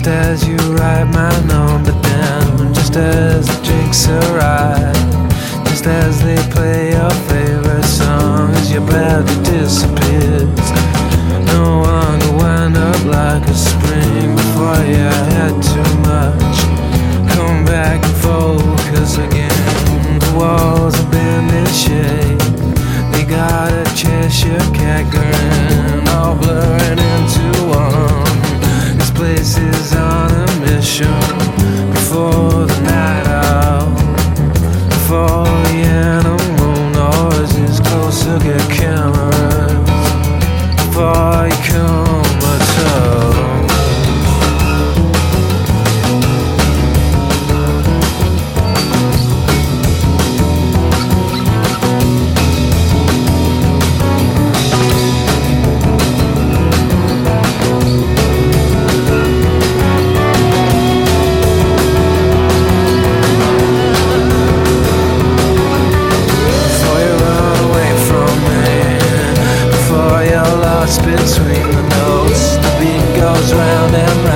Just as you write my number down, just as the drinks arrive, just as they play your favorite song, as your body disappears. No one could wind up like a spring before you had too much. Come back and focus again. The walls have been in shape. They got a Cheshire cat grin, all blurring into one. This place is on a mission. Before the night out, before the animal noises closer get cameras, before you come at all. Between the notes, the beat goes round and round.